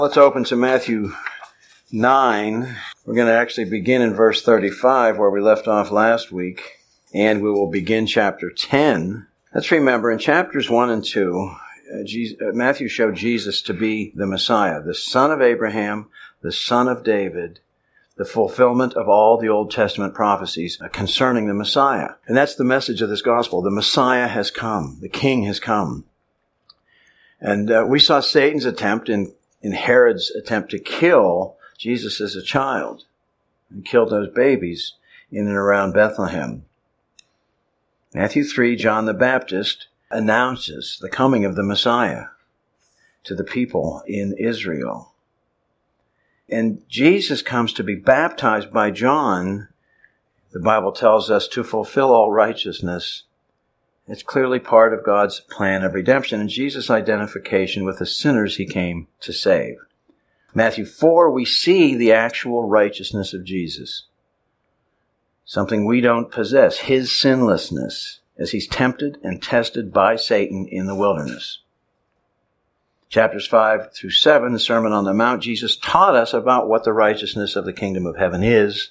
Let's open to Matthew 9. We're going to actually begin in verse 35 where we left off last week, and we will begin chapter 10. Let's remember, in chapters 1 and 2, Matthew showed Jesus to be the Messiah, the son of Abraham, the son of David, the fulfillment of all the Old Testament prophecies concerning the Messiah. And that's the message of this gospel. The Messiah has come. The King has come. And we saw Satan's attempt in Herod's attempt to kill Jesus as a child. He killed those babies in and around Bethlehem. Matthew 3, John the Baptist announces the coming of the Messiah to the people in Israel. And Jesus comes to be baptized by John, the Bible tells us, to fulfill all righteousness. It's clearly part of God's plan of redemption and Jesus' identification with the sinners he came to save. Matthew 4, we see the actual righteousness of Jesus. Something we don't possess, his sinlessness, as he's tempted and tested by Satan in the wilderness. Chapters 5 through 7, the Sermon on the Mount, Jesus taught us about what the righteousness of the kingdom of heaven is.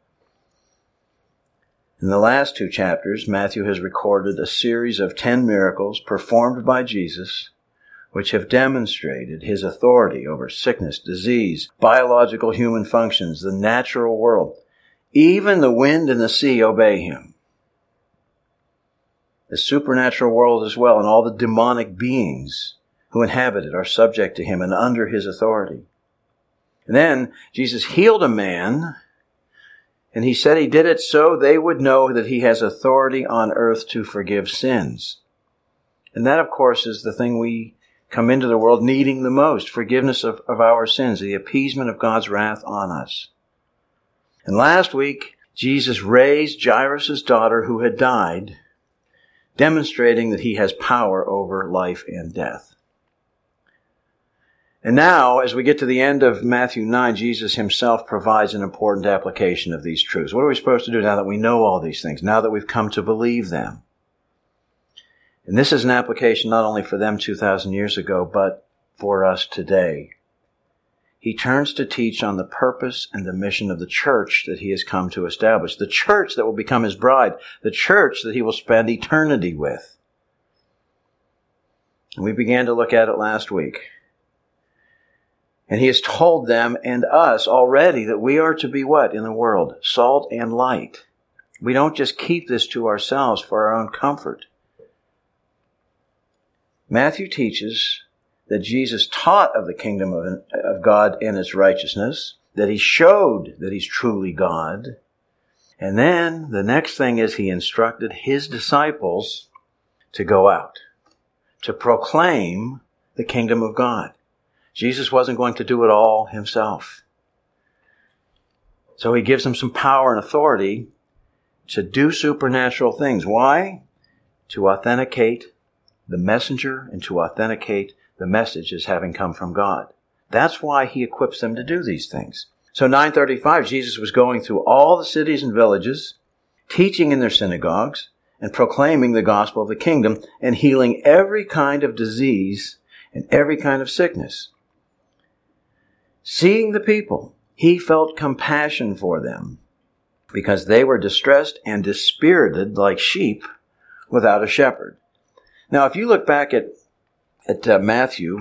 In the last two chapters, Matthew has recorded a series of 10 miracles performed by Jesus, which have demonstrated his authority over sickness, disease, biological human functions, the natural world. Even the wind and the sea obey him. The supernatural world as well, and all the demonic beings who inhabit it are subject to him and under his authority. And then Jesus healed a man, and he said he did it so they would know that he has authority on earth to forgive sins. And that, of course, is the thing we come into the world needing the most, forgiveness of our sins, the appeasement of God's wrath on us. And last week, Jesus raised Jairus' daughter who had died, demonstrating that he has power over life and death. And now, as we get to the end of Matthew 9, Jesus himself provides an important application of these truths. What are we supposed to do now that we know all these things, now that we've come to believe them? And this is an application not only for them 2,000 years ago, but for us today. He turns to teach on the purpose and the mission of the church that he has come to establish, the church that will become his bride, the church that he will spend eternity with. And we began to look at it last week. And he has told them and us already that we are to be what in the world? Salt and light. We don't just keep this to ourselves for our own comfort. Matthew teaches that Jesus taught of the kingdom of God and its righteousness, that he showed that he's truly God. And then the next thing is he instructed his disciples to go out, to proclaim the kingdom of God. Jesus wasn't going to do it all himself. So he gives them some power and authority to do supernatural things. Why? To authenticate the messenger and to authenticate the message as having come from God. That's why he equips them to do these things. So 9:35, Jesus was going through all the cities and villages, teaching in their synagogues and proclaiming the gospel of the kingdom and healing every kind of disease and every kind of sickness. Seeing the people, he felt compassion for them because they were distressed and dispirited like sheep without a shepherd. Now, if you look back at Matthew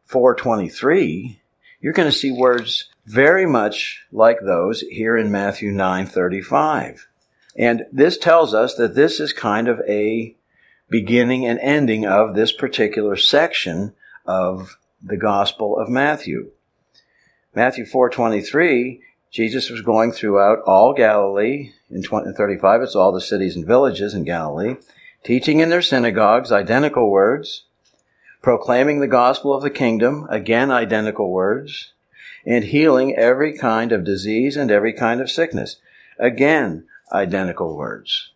4:23, you're going to see words very much like those here in Matthew 9:35. And this tells us that this is kind of a beginning and ending of this particular section of the Gospel of Matthew. Matthew 4:23, Jesus was going throughout all Galilee. In 35, it's all the cities and villages in Galilee, teaching in their synagogues, identical words, proclaiming the gospel of the kingdom, again identical words, and healing every kind of disease and every kind of sickness, again identical words.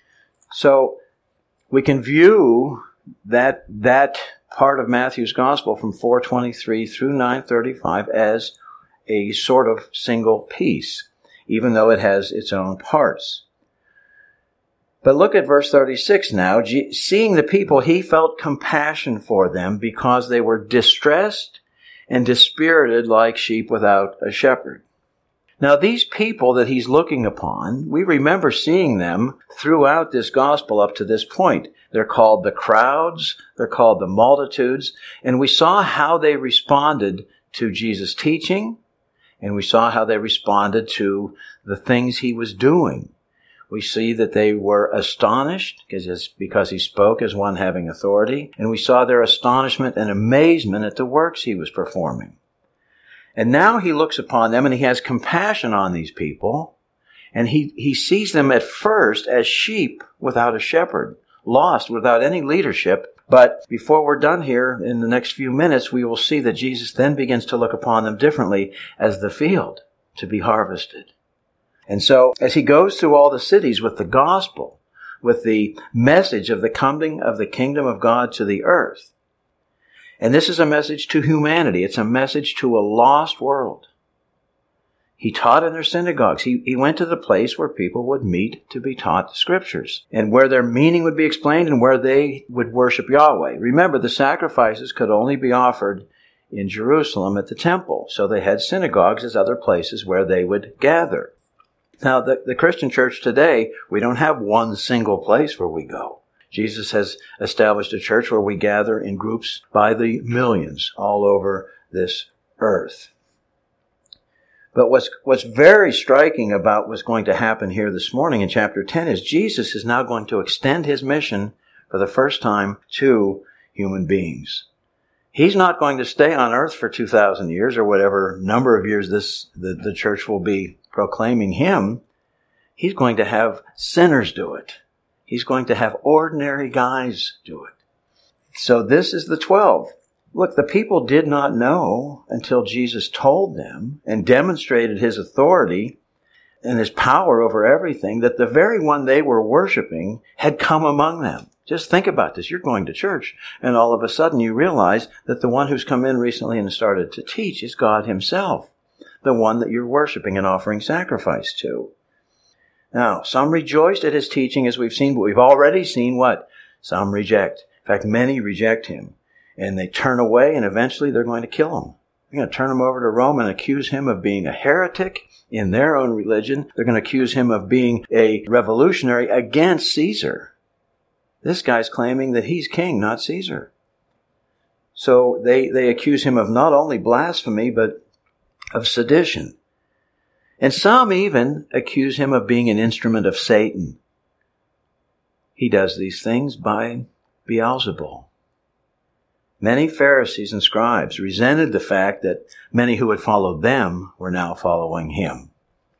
So we can view that part of Matthew's gospel from 4:23 through 9:35 as a sort of single piece, even though it has its own parts. But look at verse 36 now. Seeing the people, he felt compassion for them because they were distressed and dispirited like sheep without a shepherd. Now, these people that he's looking upon, we remember seeing them throughout this gospel up to this point. They're called the crowds, they're called the multitudes, and we saw how they responded to Jesus' teaching, and we saw how they responded to the things he was doing. We see that they were astonished because he spoke as one having authority, and we saw their astonishment and amazement at the works he was performing. And now he looks upon them and he has compassion on these people, and he sees them at first as sheep without a shepherd, lost without any leadership. But before we're done here, in the next few minutes, we will see that Jesus then begins to look upon them differently as the field to be harvested. And so, as he goes through all the cities with the gospel, with the message of the coming of the kingdom of God to the earth, and this is a message to humanity. It's a message to a lost world. He taught in their synagogues. He went to the place where people would meet to be taught the scriptures, and where their meaning would be explained and where they would worship Yahweh. Remember, the sacrifices could only be offered in Jerusalem at the temple, so they had synagogues as other places where they would gather. Now, the Christian church today, we don't have one single place where we go. Jesus has established a church where we gather in groups by the millions all over this earth. But what's very striking about what's going to happen here this morning in chapter 10 is Jesus is now going to extend his mission for the first time to human beings. He's not going to stay on earth for 2,000 years or whatever number of years the church will be proclaiming him. He's going to have sinners do it. He's going to have ordinary guys do it. So this is the 12. Look, the people did not know until Jesus told them and demonstrated his authority and his power over everything that the very one they were worshiping had come among them. Just think about this. You're going to church, and all of a sudden you realize that the one who's come in recently and started to teach is God himself, the one that you're worshiping and offering sacrifice to. Now, some rejoiced at his teaching, as we've seen, but we've already seen what? Some reject. In fact, many reject him. And they turn away, and eventually they're going to kill him. They're going to turn him over to Rome and accuse him of being a heretic in their own religion. They're going to accuse him of being a revolutionary against Caesar. This guy's claiming that he's king, not Caesar. So they accuse him of not only blasphemy, but of sedition. And some even accuse him of being an instrument of Satan. He does these things by Beelzebul. Many Pharisees and scribes resented the fact that many who had followed them were now following him.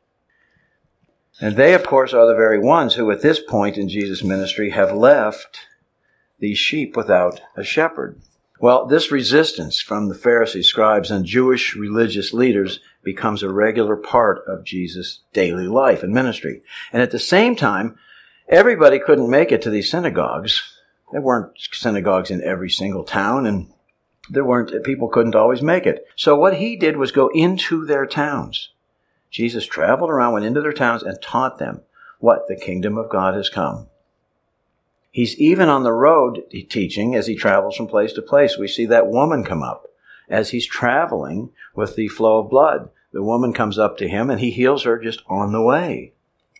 And they, of course, are the very ones who at this point in Jesus' ministry have left these sheep without a shepherd. Well, this resistance from the Pharisees, scribes, and Jewish religious leaders becomes a regular part of Jesus' daily life and ministry. And at the same time, everybody couldn't make it to these synagogues. There weren't synagogues in every single town, and people couldn't always make it. So what he did was go into their towns. Jesus traveled around, went into their towns, and taught them what? The kingdom of God has come. He's even on the road teaching as he travels from place to place. We see that woman come up as he's traveling with the flow of blood. The woman comes up to him and he heals her just on the way.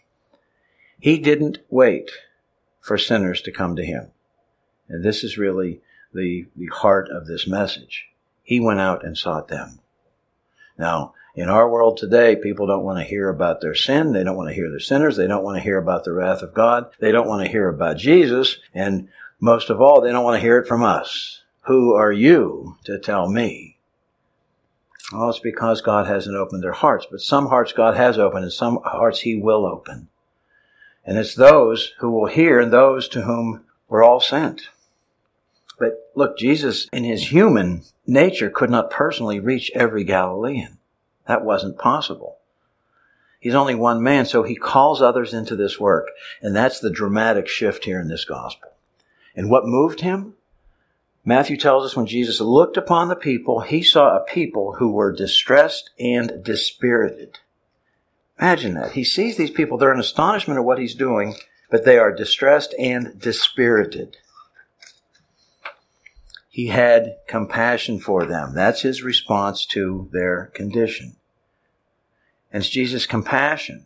He didn't wait for sinners to come to him. And this is really the heart of this message. He went out and sought them. Now, in our world today, people don't want to hear about their sin. They don't want to hear they're sinners. They don't want to hear about the wrath of God. They don't want to hear about Jesus. And most of all, they don't want to hear it from us. Who are you to tell me? Well, it's because God hasn't opened their hearts. But some hearts God has opened, and some hearts he will open. And it's those who will hear and those to whom we're all sent. But look, Jesus, in his human nature, could not personally reach every Galilean. That wasn't possible. He's only one man, so he calls others into this work. And that's the dramatic shift here in this gospel. And what moved him? Matthew tells us when Jesus looked upon the people, he saw a people who were distressed and dispirited. Imagine that. He sees these people, they're in astonishment at what he's doing, but they are distressed and dispirited. He had compassion for them. That's his response to their condition. And it's Jesus' compassion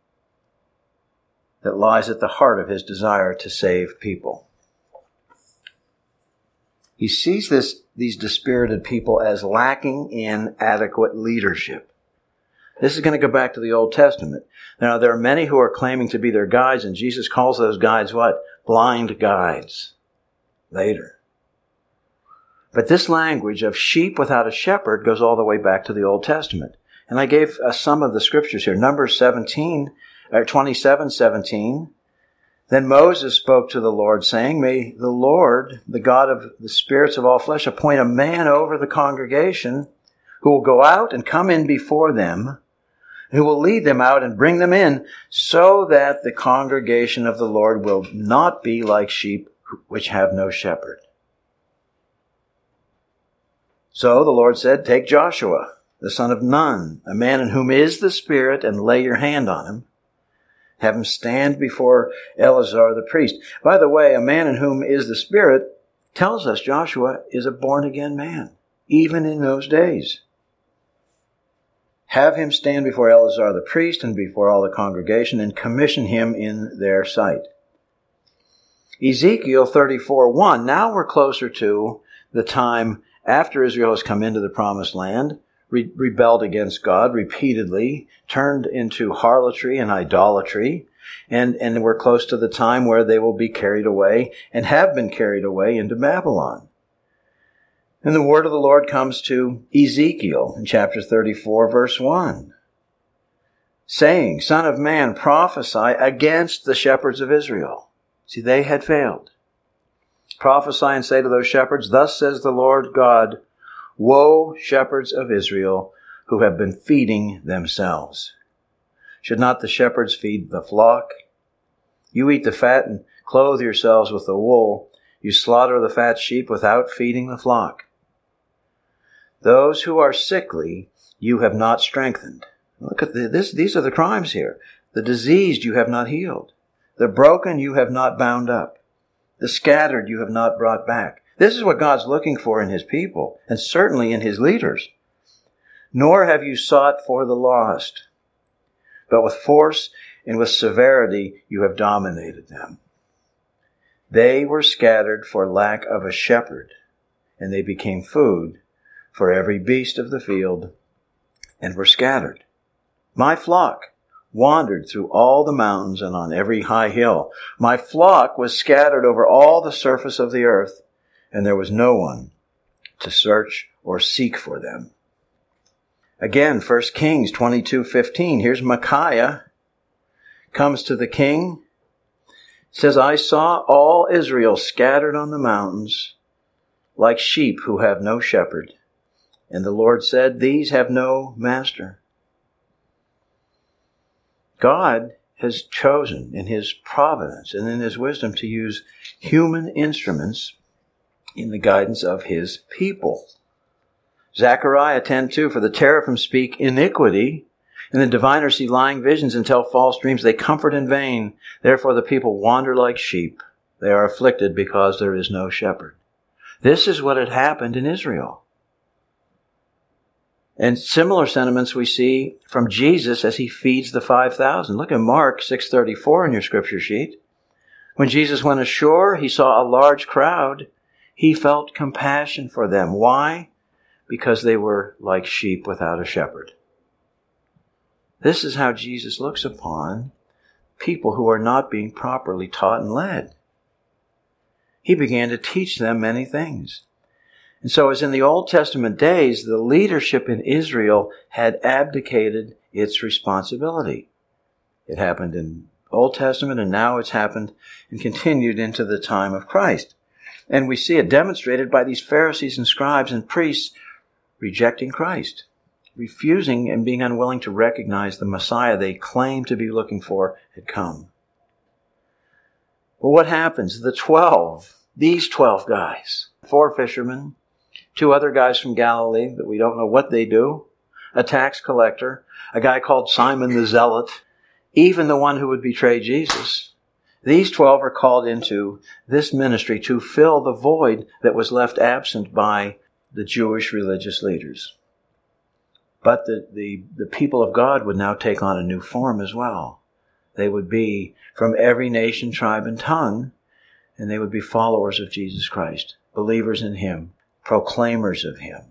that lies at the heart of his desire to save people. He sees these dispirited people as lacking in adequate leadership. This is going to go back to the Old Testament. Now, there are many who are claiming to be their guides, and Jesus calls those guides what? Blind guides. Later. But this language of sheep without a shepherd goes all the way back to the Old Testament. And I gave some of the scriptures here. Numbers 27:17. Then Moses spoke to the Lord, saying, May the Lord, the God of the spirits of all flesh, appoint a man over the congregation who will go out and come in before them, who will lead them out and bring them in, so that the congregation of the Lord will not be like sheep which have no shepherd. So the Lord said, Take Joshua, the son of Nun, a man in whom is the Spirit, and lay your hand on him. Have him stand before Eleazar the priest. By the way, a man in whom is the Spirit tells us Joshua is a born-again man, even in those days. Have him stand before Eleazar the priest and before all the congregation, and commission him in their sight. Ezekiel 34:1. Now we're closer to the time after Israel has come into the promised land, rebelled against God repeatedly, turned into harlotry and idolatry, and we're close to the time where they will be carried away and have been carried away into Babylon. And the word of the Lord comes to Ezekiel in chapter 34, verse 1, saying, Son of man, prophesy against the shepherds of Israel. See, they had failed. Prophesy and say to those shepherds, Thus says the Lord God, Woe, shepherds of Israel, who have been feeding themselves. Should not the shepherds feed the flock? You eat the fat and clothe yourselves with the wool. You slaughter the fat sheep without feeding the flock. Those who are sickly, you have not strengthened. Look at this. These are the crimes here. The diseased you have not healed. The broken you have not bound up. The scattered you have not brought back. This is what God's looking for in his people, and certainly in his leaders. Nor have you sought for the lost, but with force and with severity you have dominated them. They were scattered for lack of a shepherd, and they became food for every beast of the field, and were scattered. My flock wandered through all the mountains and on every high hill. My flock was scattered over all the surface of the earth, and there was no one to search or seek for them. Again, 1 Kings 22:15. Here's Micaiah. Comes to the king. Says, I saw all Israel scattered on the mountains like sheep who have no shepherd. And the Lord said, These have no master. God has chosen in his providence and in his wisdom to use human instruments in the guidance of his people. Zechariah 10:2, For the teraphim speak iniquity, and the diviners see lying visions and tell false dreams. They comfort in vain. Therefore the people wander like sheep. They are afflicted because there is no shepherd. This is what had happened in Israel. And similar sentiments we see from Jesus as he feeds the 5,000. Look at Mark 6:34 in your scripture sheet. When Jesus went ashore, he saw a large crowd. He felt compassion for them. Why? Because they were like sheep without a shepherd. This is how Jesus looks upon people who are not being properly taught and led. He began to teach them many things. And so as in the Old Testament days, the leadership in Israel had abdicated its responsibility. It happened in Old Testament, and now it's happened and continued into the time of Christ. And we see it demonstrated by these Pharisees and scribes and priests rejecting Christ, refusing and being unwilling to recognize the Messiah they claimed to be looking for had come. Well, what happens? These 12 guys, 4 fishermen, 2 other guys from Galilee that we don't know what they do, a tax collector, a guy called Simon the Zealot, even the one who would betray Jesus, These 12 are called into this ministry to fill the void that was left absent by the Jewish religious leaders. But the people of God would now take on a new form as well. They would be from every nation, tribe, and tongue, and they would be followers of Jesus Christ, believers in Him, proclaimers of Him.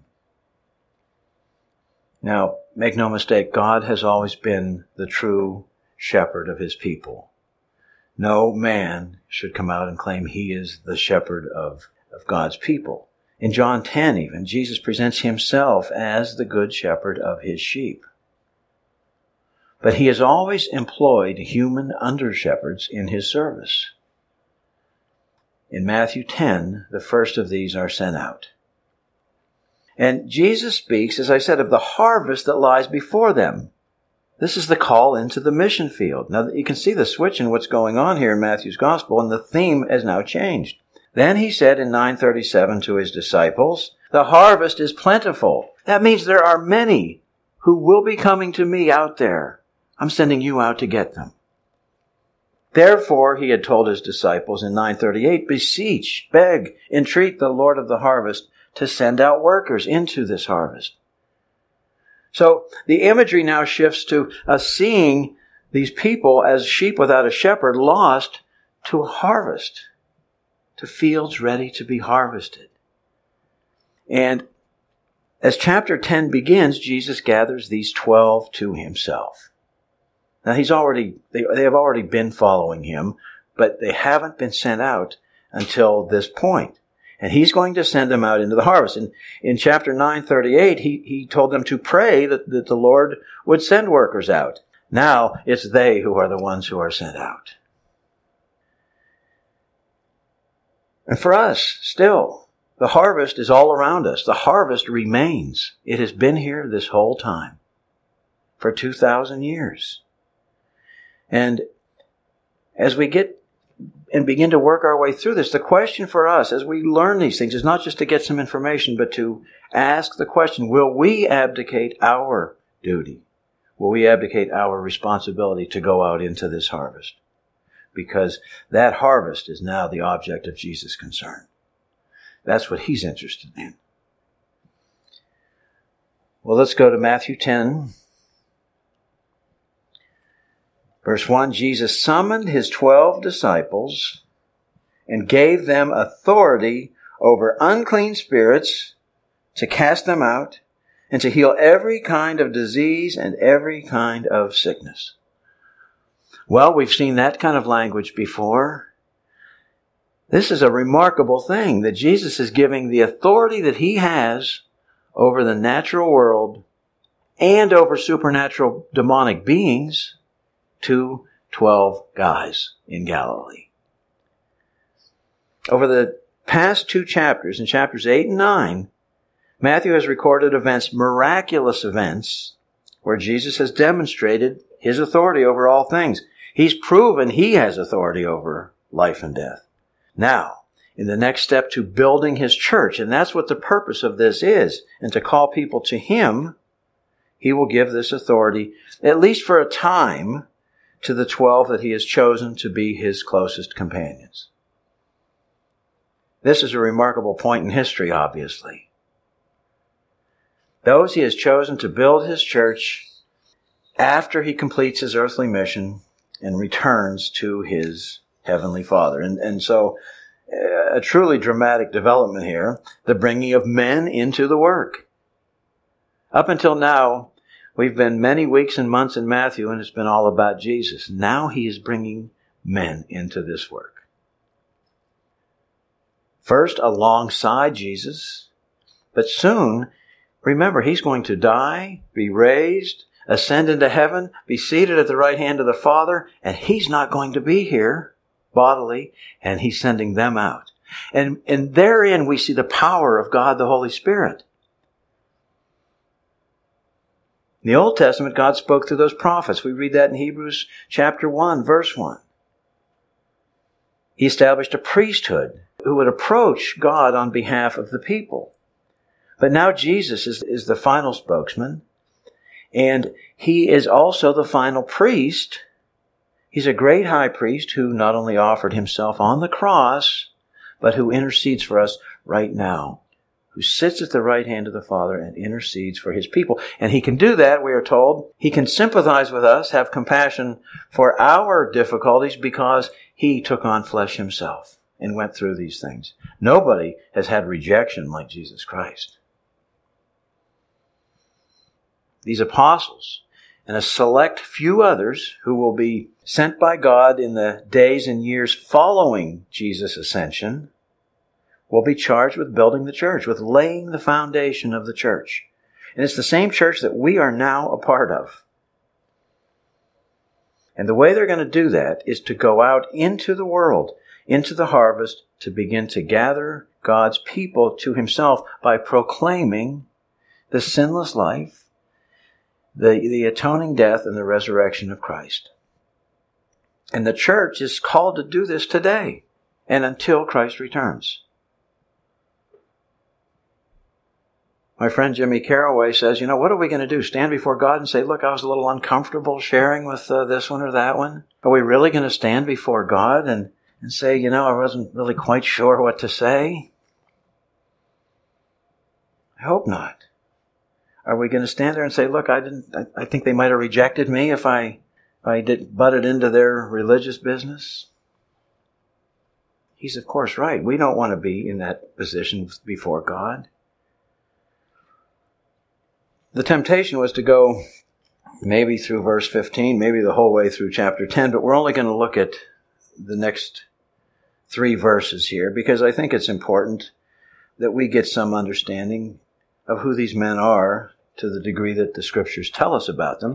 Now, make no mistake, God has always been the true shepherd of His people. No man should come out and claim he is the shepherd of God's people. In John 10 even, Jesus presents Himself as the good shepherd of His sheep. But He has always employed human under-shepherds in His service. In Matthew 10, the first of these are sent out. And Jesus speaks, as I said, of the harvest that lies before them. This is the call into the mission field. Now, you can see the switch in what's going on here in Matthew's Gospel, and the theme has now changed. Then He said in 9:37 to His disciples, "The harvest is plentiful." That means there are many who will be coming to me out there. I'm sending you out to get them. Therefore, He had told His disciples in 9:38, "Beseech, beg, entreat the Lord of the harvest to send out workers into this harvest." So the imagery now shifts to us seeing these people as sheep without a shepherd, lost to a harvest, to fields ready to be harvested. And as chapter 10 begins, Jesus gathers these 12 to Himself. Now they have already been following Him, but they haven't been sent out until this point. And He's going to send them out into the harvest. And in chapter 9:38, he told them to pray that the Lord would send workers out. Now it's they who are the ones who are sent out. And for us, still, the harvest is all around us. The harvest remains. It has been here this whole time, for 2,000 years. And as we get and begin to work our way through this, the question for us as we learn these things is not just to get some information, but to ask the question, will we abdicate our duty? Will we abdicate our responsibility to go out into this harvest? Because that harvest is now the object of Jesus' concern. That's what He's interested in. Well, let's go to Matthew 10. Verse 1, Jesus summoned His 12 disciples and gave them authority over unclean spirits to cast them out and to heal every kind of disease and every kind of sickness. Well, we've seen that kind of language before. This is a remarkable thing that Jesus is giving the authority that He has over the natural world and over supernatural demonic beings to 12 guys in Galilee. Over the past 2 chapters, in chapters 8 and 9, Matthew has recorded events, miraculous events, where Jesus has demonstrated His authority over all things. He's proven He has authority over life and death. Now, in the next step to building His church, and that's what the purpose of this is, and to call people to Him, He will give this authority, at least for a time, to the 12 that He has chosen to be His closest companions. This is a remarkable point in history, obviously. Those He has chosen to build His church after He completes His earthly mission and returns to His heavenly Father. And so, a truly dramatic development here, the bringing of men into the work. Up until now, we've been many weeks and months in Matthew, and it's been all about Jesus. Now He is bringing men into this work. First, alongside Jesus, but soon, remember, He's going to die, be raised, ascend into heaven, be seated at the right hand of the Father, and He's not going to be here bodily, and He's sending them out. And therein we see the power of God the Holy Spirit. In the Old Testament, God spoke through those prophets. We read that in Hebrews chapter 1, verse 1. He established a priesthood who would approach God on behalf of the people. But now Jesus is the final spokesman, and He is also the final priest, He's a great high priest who not only offered himself on the cross, but who intercedes for us right now, who sits at the right hand of the Father and intercedes for his people. And he can do that, we are told. He can sympathize with us, have compassion for our difficulties because he took on flesh himself and went through these things. Nobody has had rejection like Jesus Christ. These apostles and a select few others who will be sent by God in the days and years following Jesus' ascension will be charged with building the church, with laying the foundation of the church. And it's the same church that we are now a part of. And the way they're going to do that is to go out into the world, into the harvest, to begin to gather God's people to himself by proclaiming the sinless life, the atoning death, and the resurrection of Christ. And the church is called to do this today and until Christ returns. My friend Jimmy Carraway says, what are we going to do? Stand before God and say, look, I was a little uncomfortable sharing with this one or that one? Are we really going to stand before God and say, I wasn't really quite sure what to say? I hope not. Are we going to stand there and say, look, I think they might have rejected me if I butted into their religious business? He's of course right. We don't want to be in that position before God. The temptation was to go maybe through verse 15, maybe the whole way through chapter 10, but we're only going to look at the next 3 verses here because I think it's important that we get some understanding of who these men are to the degree that the Scriptures tell us about them.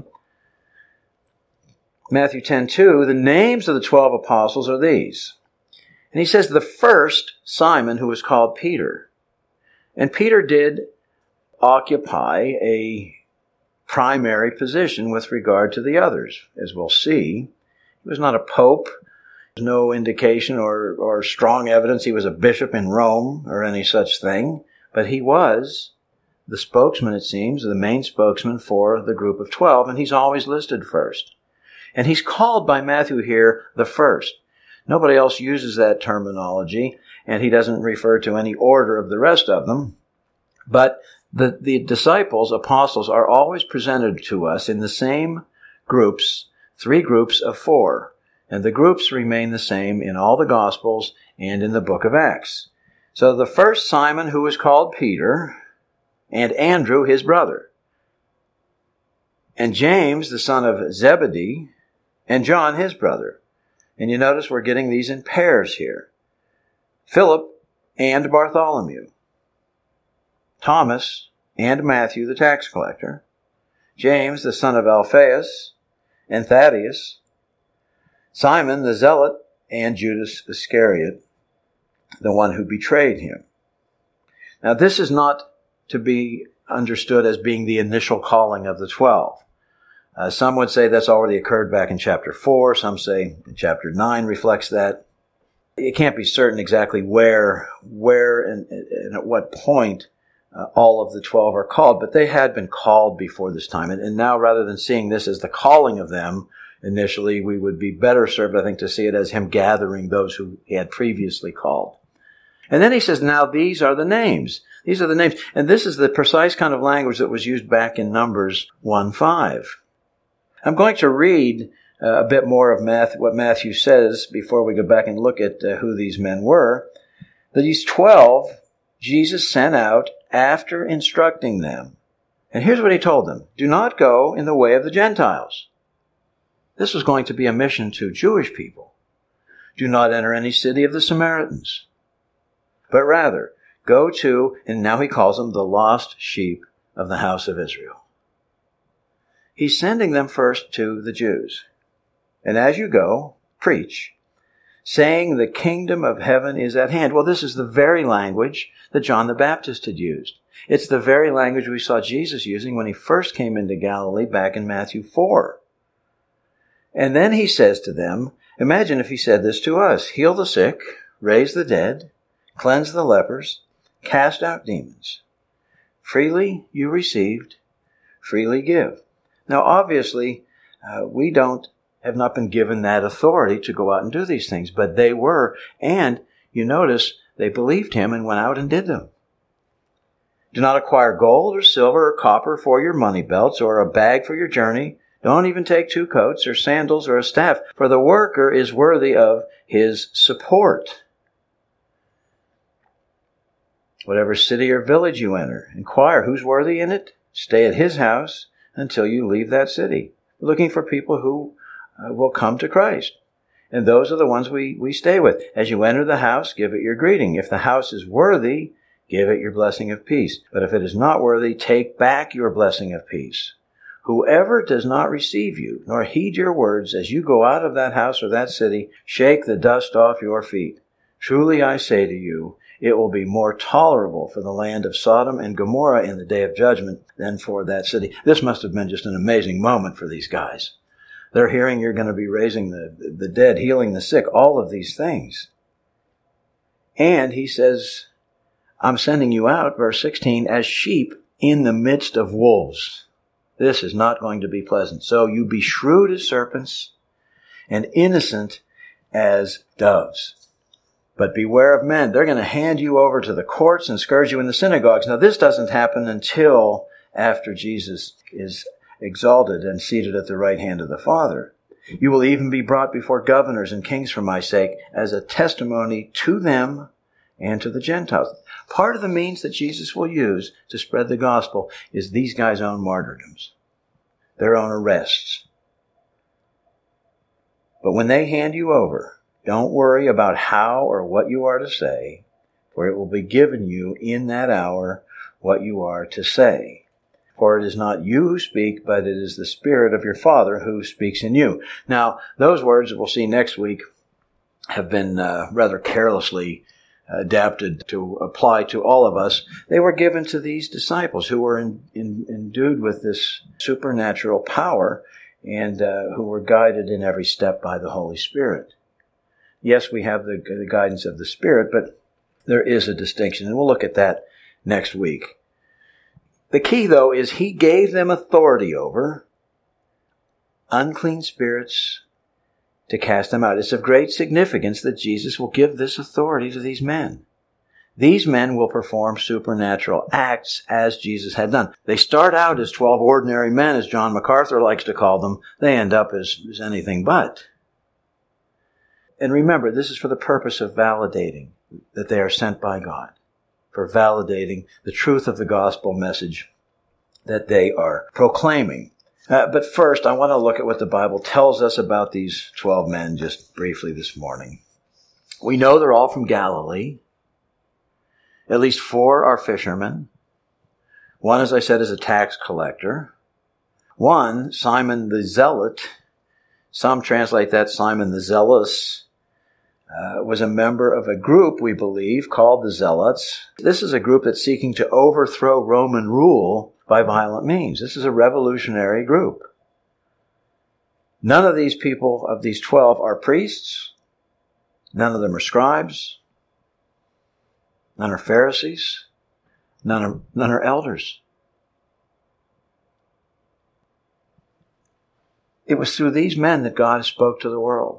Matthew 10:2, the names of the 12 apostles are these. And he says the first, Simon, who was called Peter. And Peter did occupy a primary position with regard to the others, as we'll see. He was not a pope. There's no indication or strong evidence he was a bishop in Rome or any such thing. But he was the spokesman, it seems, the main spokesman for the group of 12, and he's always listed first. And he's called by Matthew here the first. Nobody else uses that terminology, and he doesn't refer to any order of the rest of them. But the disciples, apostles, are always presented to us in the same groups, 3 groups of 4. And the groups remain the same in all the Gospels and in the book of Acts. So the first, Simon, who was called Peter, and Andrew, his brother, and James, the son of Zebedee, and John, his brother. And you notice we're getting these in pairs here. Philip and Bartholomew. Thomas and Matthew, the tax collector. James, the son of Alphaeus, and Thaddeus. Simon, the zealot, and Judas Iscariot, the one who betrayed him. Now, this is not to be understood as being the initial calling of the 12. Some would say that's already occurred back in chapter 4. Some say chapter 9 reflects that. It can't be certain exactly where and at what point all of the 12 are called, but they had been called before this time. And now, rather than seeing this as the calling of them initially, we would be better served, I think, to see it as him gathering those who he had previously called. And then he says, now these are the names. These are the names. And this is the precise kind of language that was used back in Numbers 1:5. I'm going to read a bit more of what Matthew says before we go back and look at who these men were. These 12, Jesus sent out after instructing them. And here's what he told them. Do not go in the way of the Gentiles. This was going to be a mission to Jewish people. Do not enter any city of the Samaritans. But rather, go to, and now he calls them the lost sheep of the house of Israel. He's sending them first to the Jews. And as you go, preach, saying the kingdom of heaven is at hand. Well, this is the very language that John the Baptist had used. It's the very language we saw Jesus using when he first came into Galilee back in Matthew 4. And then he says to them, imagine if he said this to us, heal the sick, raise the dead, cleanse the lepers, cast out demons. Freely you received, freely give. Now, obviously, we don't have not been given that authority to go out and do these things, but they were. And you notice they believed him and went out and did them. Do not acquire gold or silver or copper for your money belts or a bag for your journey. Don't even take 2 coats or sandals or a staff, for the worker is worthy of his support. Whatever city or village you enter, inquire who's worthy in it. Stay at his house until you leave that city. Looking for people who will come to Christ. And those are the ones we stay with. As you enter the house, give it your greeting. If the house is worthy, give it your blessing of peace. But if it is not worthy, take back your blessing of peace. Whoever does not receive you, nor heed your words as you go out of that house or that city, shake the dust off your feet. Truly I say to you, it will be more tolerable for the land of Sodom and Gomorrah in the day of judgment than for that city. This must have been just an amazing moment for these guys. They're hearing you're going to be raising the dead, healing the sick, all of these things. And he says, I'm sending you out, verse 16, as sheep in the midst of wolves. This is not going to be pleasant. So you be shrewd as serpents and innocent as doves. But beware of men. They're going to hand you over to the courts and scourge you in the synagogues. Now, this doesn't happen until after Jesus is exalted and seated at the right hand of the Father. You will even be brought before governors and kings for my sake as a testimony to them and to the Gentiles. Part of the means that Jesus will use to spread the gospel is these guys' own martyrdoms, their own arrests. But when they hand you over, don't worry about how or what you are to say, for it will be given you in that hour what you are to say. For it is not you who speak, but it is the Spirit of your Father who speaks in you. Now, those words that we'll see next week have been rather carelessly adapted to apply to all of us. They were given to these disciples who were endued with this supernatural power and who were guided in every step by the Holy Spirit. Yes, we have the guidance of the Spirit, but there is a distinction, and we'll look at that next week. The key, though, is he gave them authority over unclean spirits to cast them out. It's of great significance that Jesus will give this authority to these men. These men will perform supernatural acts as Jesus had done. They start out as 12 ordinary men, as John MacArthur likes to call them. They end up as anything but. And remember, this is for the purpose of validating that they are sent by God, for validating the truth of the gospel message that they are proclaiming. But first, I want to look at what the Bible tells us about these 12 men just briefly this morning. We know they're all from Galilee. At least 4 are fishermen. One, as I said, is a tax collector. One, Simon the Zealot, some translate that Simon the Zealous, was a member of a group, we believe, called the Zealots. This is a group that's seeking to overthrow Roman rule by violent means. This is a revolutionary group. None of these people, of these 12, are priests. None of them are scribes. None are Pharisees. None are elders. It was through these men that God spoke to the world.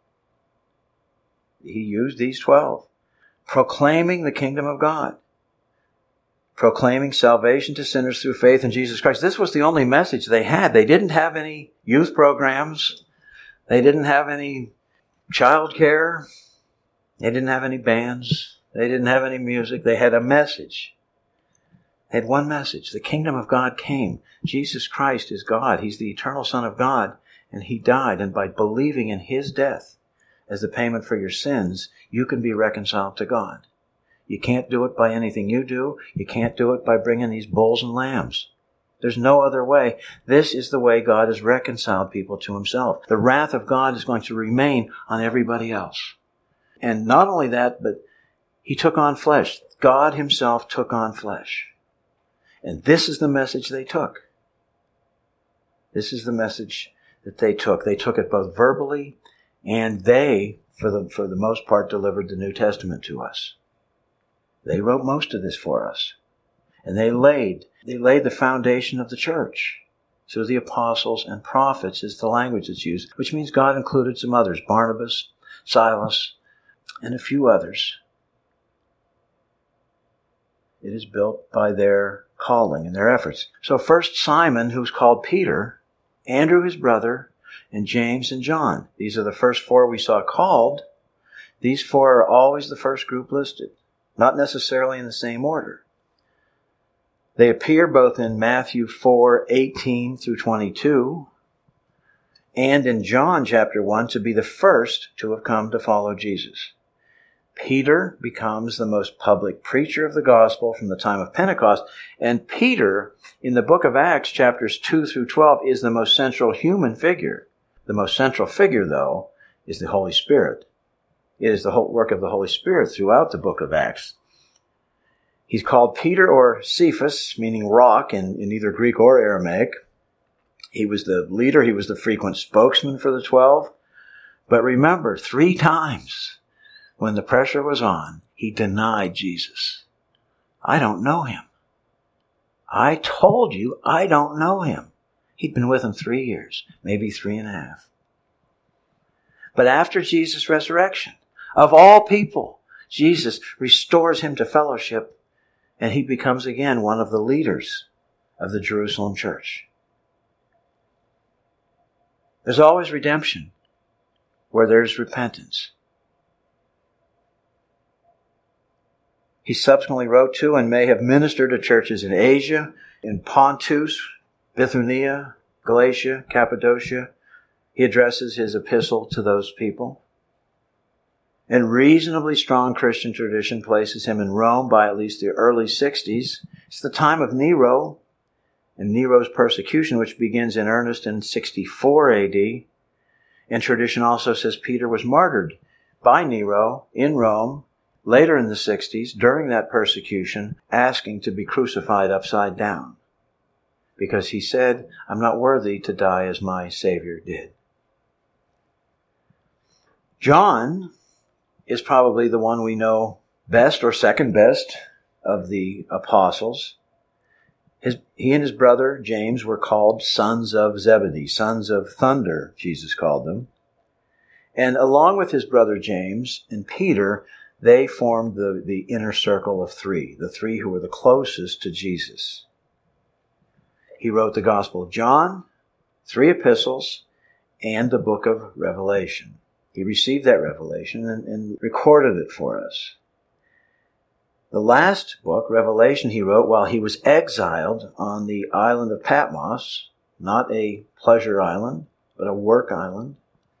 He used these 12, proclaiming the kingdom of God, proclaiming salvation to sinners through faith in Jesus Christ. This was the only message they had. They didn't have any youth programs. They didn't have any child care. They didn't have any bands. They didn't have any music. They had a message. They had one message. The kingdom of God came. Jesus Christ is God. He's the eternal Son of God, and He died. And by believing in His death as the payment for your sins, you can be reconciled to God. You can't do it by anything you do. You can't do it by bringing these bulls and lambs. There's no other way. This is the way God has reconciled people to Himself. The wrath of God is going to remain on everybody else. And not only that, but He took on flesh. God Himself took on flesh. And this is the message they took. This is the message that they took. They took it both verbally, and they, for the most part, delivered the New Testament to us. They wrote most of this for us. And they laid the foundation of the church. So the apostles and prophets is the language that's used, which means God included some others, Barnabas, Silas, and a few others. It is built by their calling and their efforts. So first Simon, who's called Peter, Andrew his brother, and James and John. These are the first four we saw called. These four are always the first group listed, not necessarily in the same order. They appear both in Matthew 4:18 through 22 and in John chapter 1 to be the first to have come to follow Jesus. Peter becomes the most public preacher of the gospel from the time of Pentecost, and Peter, in the book of Acts, chapters 2 through 12, is the most central human figure. The most central figure, though, is the Holy Spirit. It is the whole work of the Holy Spirit throughout the book of Acts. He's called Peter or Cephas, meaning rock in either Greek or Aramaic. He was the leader. He was the frequent spokesman for the 12. But remember, 3 times when the pressure was on, he denied Jesus. I don't know him. I told you I don't know him. He'd been with him 3 years, maybe 3.5. But after Jesus' resurrection, of all people, Jesus restores him to fellowship, and he becomes again one of the leaders of the Jerusalem church. There's always redemption where there's repentance. He subsequently wrote to and may have ministered to churches in Asia, in Pontus, Bithynia, Galatia, Cappadocia. He addresses his epistle to those people. And reasonably strong Christian tradition places him in Rome by at least the early 60s. It's the time of Nero and Nero's persecution, which begins in earnest in 64 AD. And tradition also says Peter was martyred by Nero in Rome later in the 60s during that persecution, asking to be crucified upside down. Because he said, I'm not worthy to die as my Savior did. John is probably the one we know best or second best of the apostles. He and his brother James were called sons of Zebedee, sons of thunder, Jesus called them. And along with his brother James and Peter, they formed the inner circle of 3, the 3 who were the closest to Jesus. He wrote the Gospel of John, 3 epistles, and the book of Revelation. He received that revelation and recorded it for us. The last book, Revelation, he wrote while he was exiled on the island of Patmos, not a pleasure island, but a work island,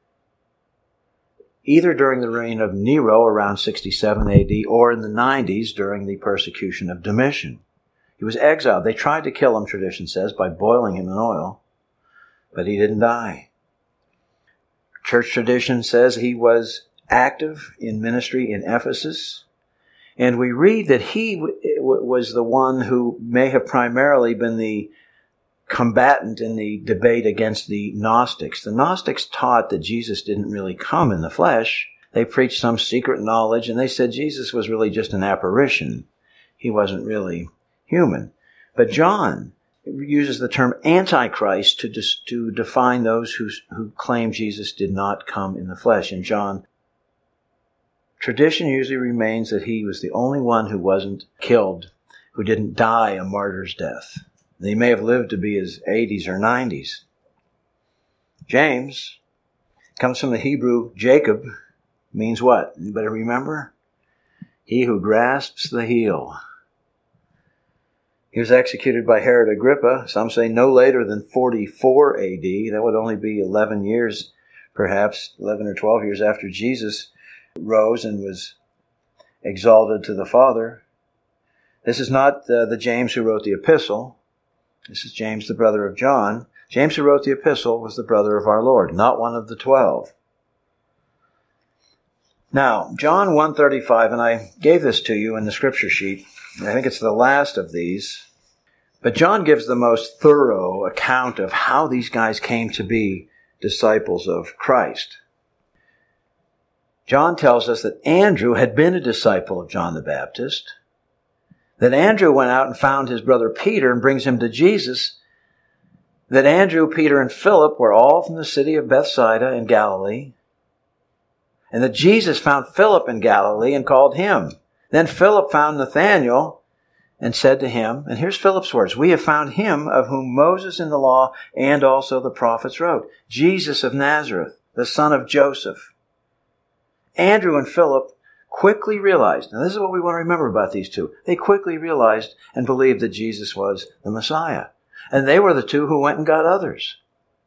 either during the reign of Nero around 67 AD or in the 90s during the persecution of Domitian. He was exiled. They tried to kill him, tradition says, by boiling him in oil, but he didn't die. Church tradition says he was active in ministry in Ephesus, and we read that he was the one who may have primarily been the combatant in the debate against the Gnostics. The Gnostics taught that Jesus didn't really come in the flesh. They preached some secret knowledge, and they said Jesus was really just an apparition. He wasn't really human. But John uses the term Antichrist to define those who claim Jesus did not come in the flesh. In John, tradition usually remains that he was the only one who wasn't killed, who didn't die a martyr's death. He may have lived to be his 80s or 90s. James comes from the Hebrew Jacob, means what? Anybody remember? He who grasps the heel. He was executed by Herod Agrippa, some say no later than 44 AD. That would only be 11 years, perhaps 11 or 12 years after Jesus rose and was exalted to the Father. This is not the James who wrote the epistle. This is James, the brother of John. James, who wrote the epistle, was the brother of our Lord, not one of the 12. Now, John 1:35, and I gave this to you in the scripture sheet. I think it's the last of these. But John gives the most thorough account of how these guys came to be disciples of Christ. John tells us that Andrew had been a disciple of John the Baptist, that Andrew went out and found his brother Peter and brings him to Jesus. that Andrew, Peter, and Philip were all from the city of Bethsaida in Galilee, and that Jesus found Philip in Galilee and called him. Then Philip found Nathanael and said to him, and here's Philip's words, "We have found him of whom Moses in the law and also the prophets wrote, Jesus of Nazareth, the son of Joseph." Andrew and Philip quickly realized, and this is what we want to remember about these two, they quickly realized and believed that Jesus was the Messiah. And they were the two who went and got others.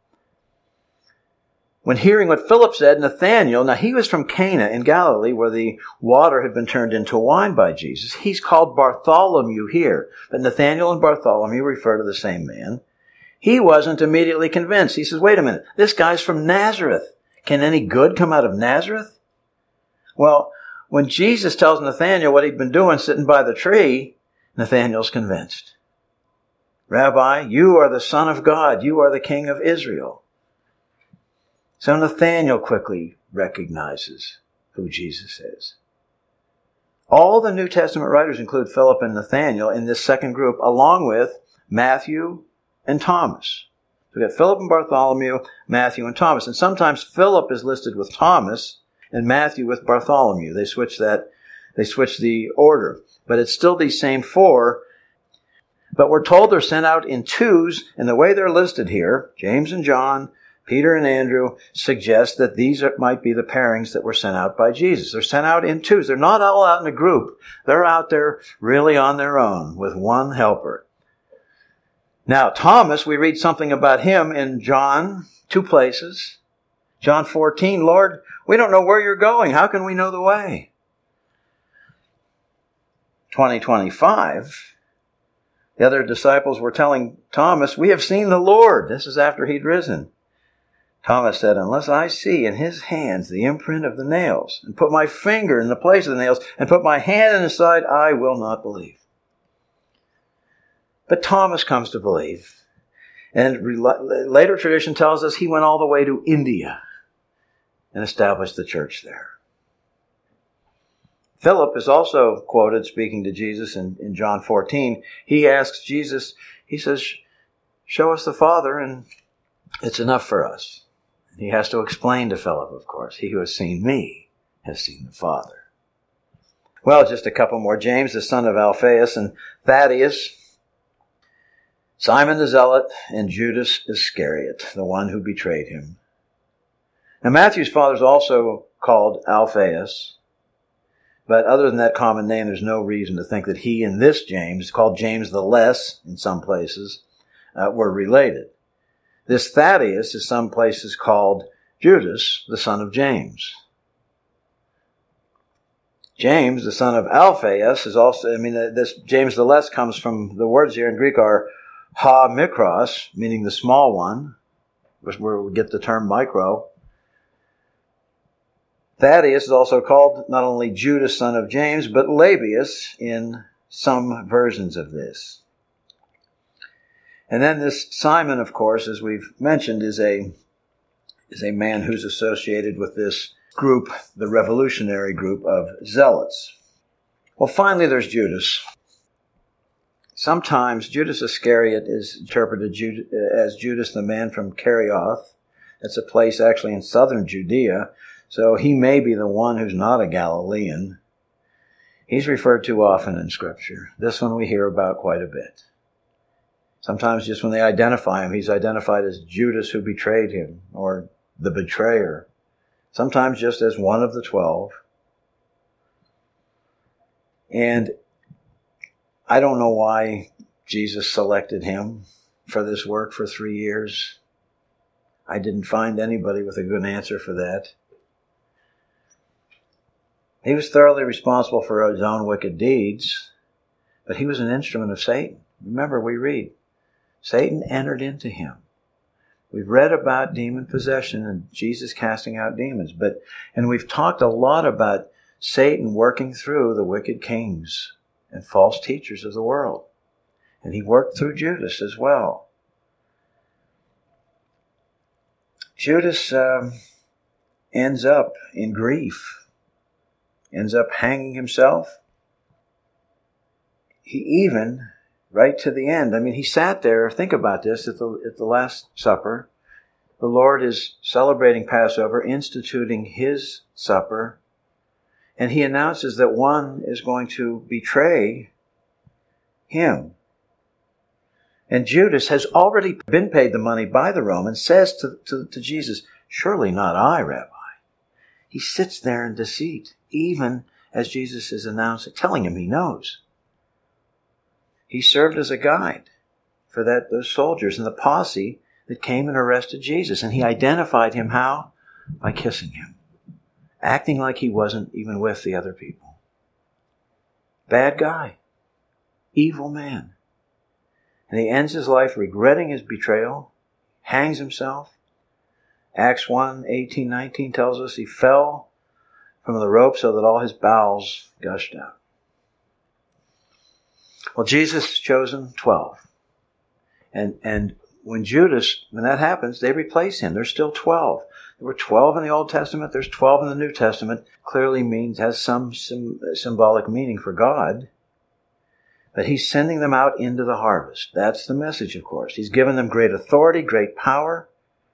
When hearing what Philip said, Nathanael, now he was from Cana in Galilee where the water had been turned into wine by Jesus. He's called Bartholomew here, but Nathanael and Bartholomew refer to the same man. He wasn't immediately convinced. He says, wait a minute, this guy's from Nazareth. Can any good come out of Nazareth? Well, when Jesus tells Nathanael what he'd been doing sitting by the tree, Nathanael's convinced. Rabbi, you are the Son of God. You are the King of Israel. So Nathanael quickly recognizes who Jesus is. All the New Testament writers include Philip and Nathanael in this second group, along with Matthew and Thomas. So we've got Philip and Bartholomew, Matthew and Thomas. And sometimes Philip is listed with Thomas and Matthew with Bartholomew. They switch the order. But it's still these same four. But we're told they're sent out in twos, and the way they're listed here, James and John, Peter and Andrew, suggest that these might be the pairings that were sent out by Jesus. They're sent out in twos. They're not all out in a group. They're out there really on their own with one helper. Now, Thomas, we read something about him in John, two places. John 14, Lord, we don't know where you're going. How can we know the way? 20:25. The other disciples were telling Thomas, we have seen the Lord. This is after he'd risen. Thomas said, unless I see in his hands the imprint of the nails, and put my finger in the place of the nails, and put my hand in his side, I will not believe. But Thomas comes to believe. And later tradition tells us he went all the way to India and established the church there. Philip is also quoted speaking to Jesus in John 14. He asks Jesus, he says, show us the Father and it's enough for us. He has to explain to Philip, of course, he who has seen me has seen the Father. Well, just a couple more. James, the son of Alphaeus, and Thaddeus, Simon the Zealot, and Judas Iscariot, the one who betrayed him. Now, Matthew's father is also called Alphaeus. But other than that common name, there's no reason to think that he and this James, called James the Less in some places, were related. This Thaddeus is some places called Judas, the son of James. James, the son of Alphaeus, is also, this James the Less comes from, the words here in Greek are ha mikros, meaning the small one, where we get the term micro. Thaddeus is also called not only Judas, son of James, but Labius in some versions of this. And then this Simon, of course, as we've mentioned, is a man who's associated with this group, the revolutionary group of zealots. Well, finally, there's Judas. Sometimes Judas Iscariot is interpreted as Judas, the man from Kerioth. That's a place actually in southern Judea. So he may be the one who's not a Galilean. He's referred to often in Scripture. This one we hear about quite a bit. Sometimes just when they identify him, he's identified as Judas who betrayed him, or the betrayer. Sometimes just as one of the 12. And I don't know why Jesus selected him for this work for 3 years. I didn't find anybody with a good answer for that. He was thoroughly responsible for his own wicked deeds, but he was an instrument of Satan. Remember, we read, Satan entered into him. We've read about demon possession and Jesus casting out demons, and we've talked a lot about Satan working through the wicked kings and false teachers of the world. And he worked through Judas as well. Judas ends up in grief. Ends up hanging himself. He even right to the end. I mean, he sat there, think about this, at the Last Supper. The Lord is celebrating Passover, instituting his supper, and he announces that one is going to betray him. And Judas has already been paid the money by the Romans, says to Jesus, "Surely not I, Rabbi." He sits there in deceit, even as Jesus is announcing, telling him he knows. He served as a guide for those soldiers and the posse that came and arrested Jesus. And he identified him how? By kissing him, acting like he wasn't even with the other people. Bad guy, evil man. And he ends his life regretting his betrayal, hangs himself. Acts 1, 18, 19 tells us he fell from the rope so that all his bowels gushed out. Well, Jesus chosen 12. And when that happens, they replace him. There's still 12. There were 12 in the Old Testament. There's 12 in the New Testament. Clearly has some symbolic meaning for God. But he's sending them out into the harvest. That's the message, of course. He's given them great authority, great power.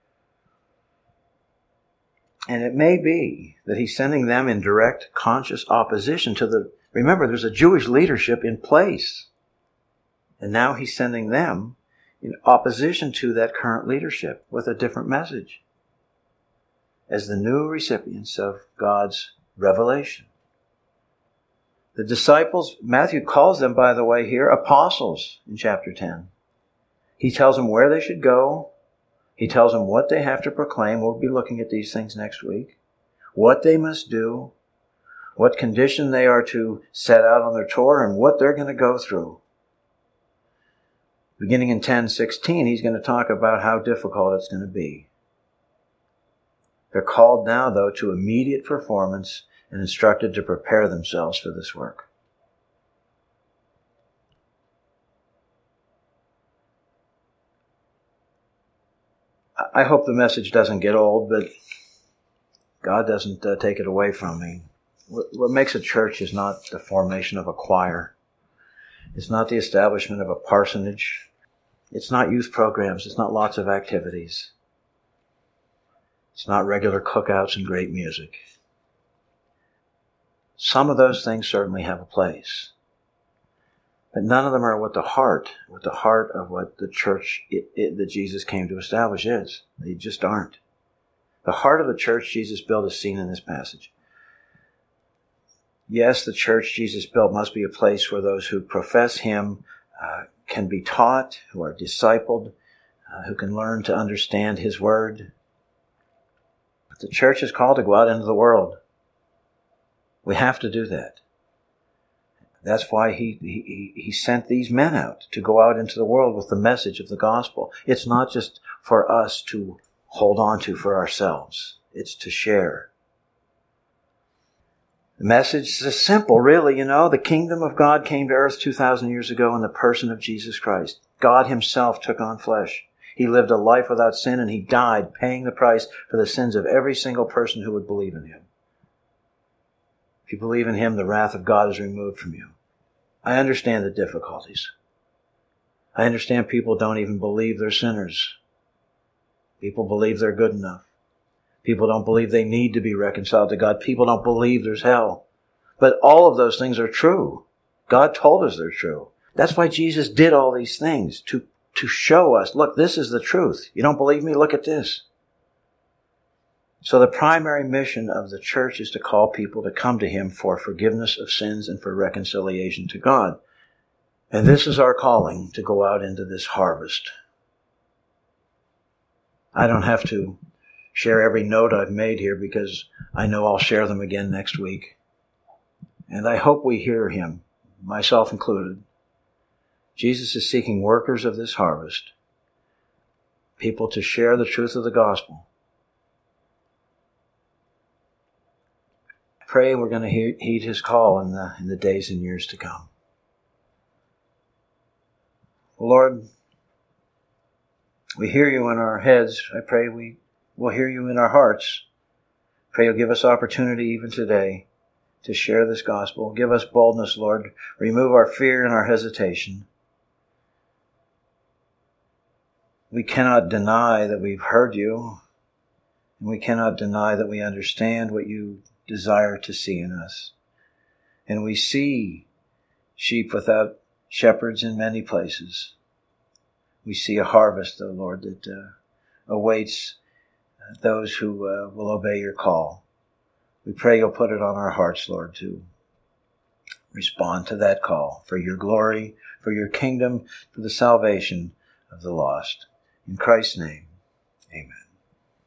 And it may be that he's sending them in direct, conscious opposition to remember, there's a Jewish leadership in place. And now he's sending them in opposition to that current leadership with a different message as the new recipients of God's revelation. The disciples, Matthew calls them, by the way, here, apostles in chapter 10. He tells them where they should go. He tells them what they have to proclaim. We'll be looking at these things next week. What they must do, what condition they are to set out on their tour, and what they're going to go through. Beginning in 10:16, he's going to talk about how difficult it's going to be. They're called now, though, to immediate performance and instructed to prepare themselves for this work. I hope the message doesn't get old, but God doesn't take it away from me. What makes a church is not the formation of a choir. It's not the establishment of a parsonage. It's not youth programs. It's not lots of activities. It's not regular cookouts and great music. Some of those things certainly have a place. But none of them are what the heart of what the church that Jesus came to establish is. They just aren't. The heart of the church Jesus built is seen in this passage. Yes, the church Jesus built must be a place where those who profess him can be taught, who are discipled, who can learn to understand his word. But the church is called to go out into the world. We have to do that. That's why he sent these men out to go out into the world with the message of the gospel. It's not just for us to hold on to for ourselves. It's to share. The message is simple, really. The kingdom of God came to earth 2,000 years ago in the person of Jesus Christ. God himself took on flesh. He lived a life without sin, and he died, paying the price for the sins of every single person who would believe in him. If you believe in him, the wrath of God is removed from you. I understand the difficulties. I understand people don't even believe they're sinners. People believe they're good enough. People don't believe they need to be reconciled to God. People don't believe there's hell. But all of those things are true. God told us they're true. That's why Jesus did all these things, to show us, look, this is the truth. You don't believe me? Look at this. So the primary mission of the church is to call people to come to him for forgiveness of sins and for reconciliation to God. And this is our calling, to go out into this harvest. I don't have to share every note I've made here because I know I'll share them again next week. And I hope we hear him, myself included. Jesus is seeking workers of this harvest, people to share the truth of the gospel. I pray we're going to heed his call in the days and years to come. Lord, we hear you in our heads. I pray we will hear you in our hearts. Pray you'll give us opportunity even today to share this gospel. Give us boldness, Lord. Remove our fear and our hesitation. We cannot deny that we've heard you, and we cannot deny that we understand what you desire to see in us. And we see sheep without shepherds in many places. We see a harvest, O Lord, that awaits those who will obey your call. We pray you'll put it on our hearts, Lord, to respond to that call for your glory, for your kingdom, for the salvation of the lost. In Christ's name, amen.